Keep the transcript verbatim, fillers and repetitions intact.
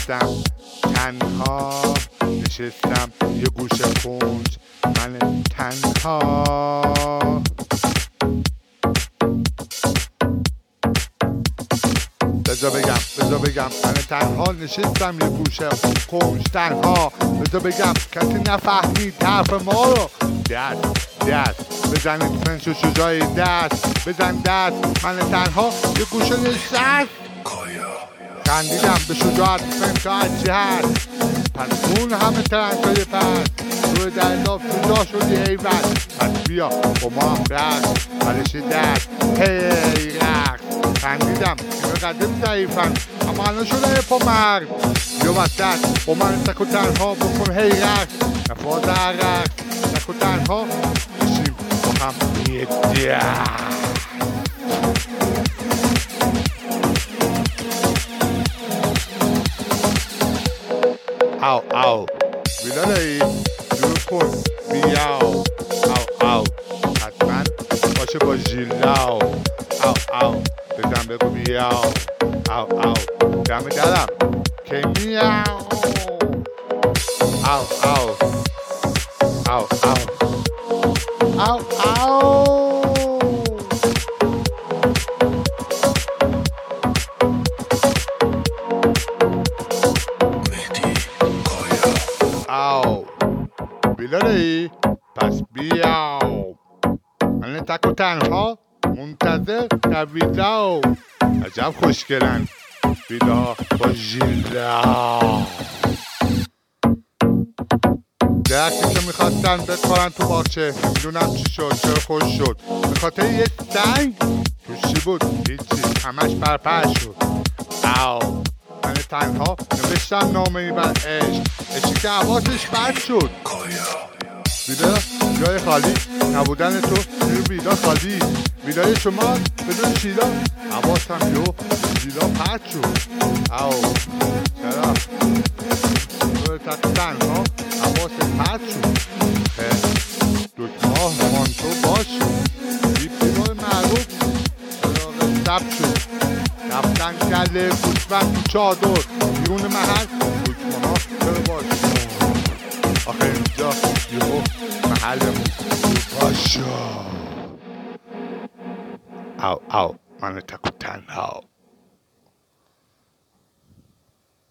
نشستم تنها، نشستم یه گوشه کنج من تنها. بذار بگم بذار بگم من تنها نشستم یه گوشه کنج تنها. بذار بگم کسی نفهمید حرف ما رو. دست دست بزنید فنش و شجاعی دست بزن دست. من تنها یه گوشه نشست خندیدم به شجاعت فنش هرچی هست. پس اون همه ترنگای پس روی دریاب شجاع شدی ایول. پس بیا با ما هم رقص بلش دست هی رقص. خندیدم که قدیم ضعیفن اما الان شده پا مرد. بیا وسط با من تک و تنها بکن هی رقص. نفاز هر رقص تک و تنها بشیم با هم یه دست. او او بیداری جور کن بیاو. او او حتما باشه با ژیلاو. او او بزن بگو بیاو. او او دم درم که میاو. او او او او او او او بیداری پس بیاو. من تک و تنها منتظر در ویداو. عجب خوشگلن ویدا با ژیلا. درختی که میخواستن بکارن تو باغچه میدونم چی شد چرا خوش شد. به خاطر یه سنگ توش چی بود هیچی همش پرپر شد. او من تنها نوشتم نامه ای بر عشق عشقی که حواسش بد شد. ویدا جای خالی نبودن تو روی ویدا خالی. ویدای شما بدون شیلا حواسم یو شیلا پد شد. او چرا روی تک تنها حواست پد شد. دکمه ها مانتو باز شد. دیپیمای معروف چراغ سب شد. رفتن گله گوشبند تو چادر بیرون محل دکمه ها چرا باز شد. آخه اینجا یهو محلمون باز شد. او او من تک و تنها.